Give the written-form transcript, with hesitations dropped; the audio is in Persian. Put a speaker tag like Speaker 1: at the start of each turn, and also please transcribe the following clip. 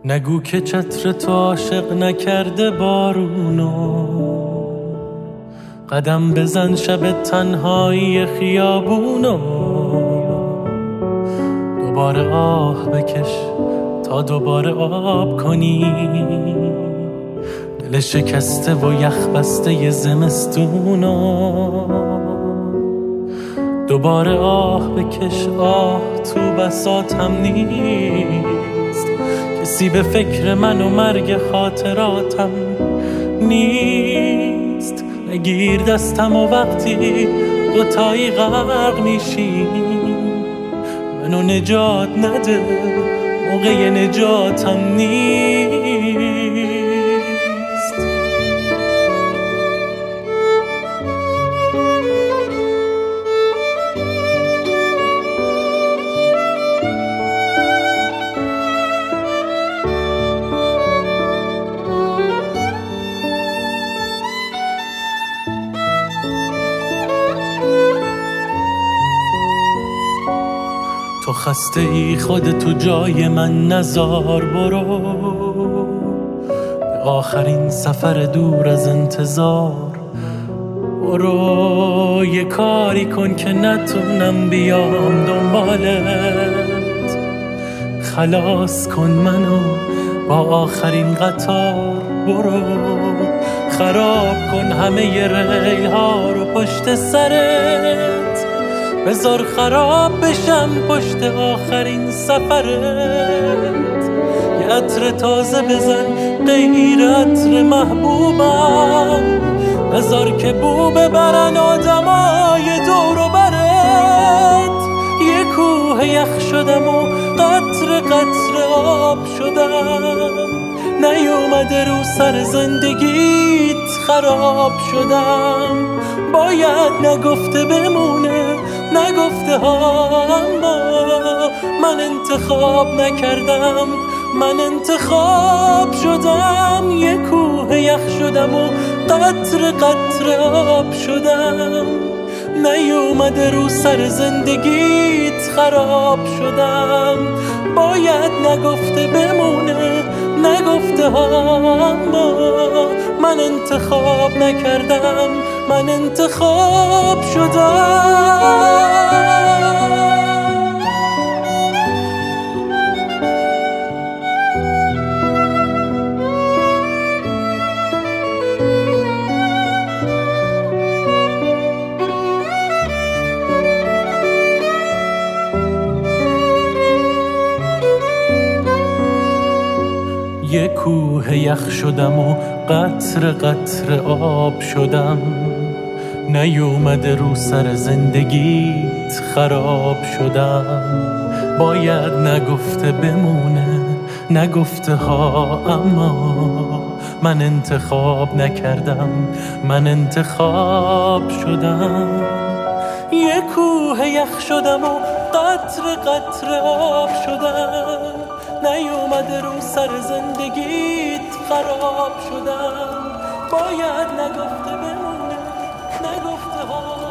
Speaker 1: نگو که چتر تو عاشق نکرده بارونو، قدم بزن شب تنهایی خیابونو. دوباره آه بکش تا دوباره آب کنی دل شکسته و یخ بسته ی زمستونو. دوباره آه بکش، آه تو بساطم نیست، کسی به فکر من و مرگ خاطراتم نیست. نگیر دستم و وقتی دوتایی غرق میشیم منو نجات نده، موقع نجاتم نیست. تو خسته ای خودتو جای من نزار، برو به آخرین سفر دور از انتظار. برو یه کاری کن که نتونم بیام دنبالت، خلاص کن منو با آخرین قطار. برو خراب کن همه ی ریل ها رو پشت سرت، بذار خراب بشم پشت آخرین سفرت. یه عطر تازه بزن غیر عطر محبوبم، بذار که بو ببرن آدمای دور و برت. یه کوه یخ شدم و قطر قطر آب شدم، نیومده رو سر زندگیت خراب شدم. باید نگفته بمونه، نگفته ها، اما من انتخاب نکردم، من انتخاب شدم. یه کوه یخ شدم و قطر قطر آب شدم، نیومده رو سر زندگیت خراب شدم. باید نگفته بمونه، نگفته ها، اما من انتخاب نکردم، من انتخاب شدم. یه کوه یخ شدم و قطر قطر آب شدم، نیومده رو سر زندگیت خراب شدم. باید نگفته بمونه، نگفته ها، اما من انتخاب نکردم، من انتخاب شدم. یه کوه یخ شدم و قطر قطر آب شدم، نیومده رو سر زندگیت خراب شدم. باید نگفته بمونه، نگفته ها.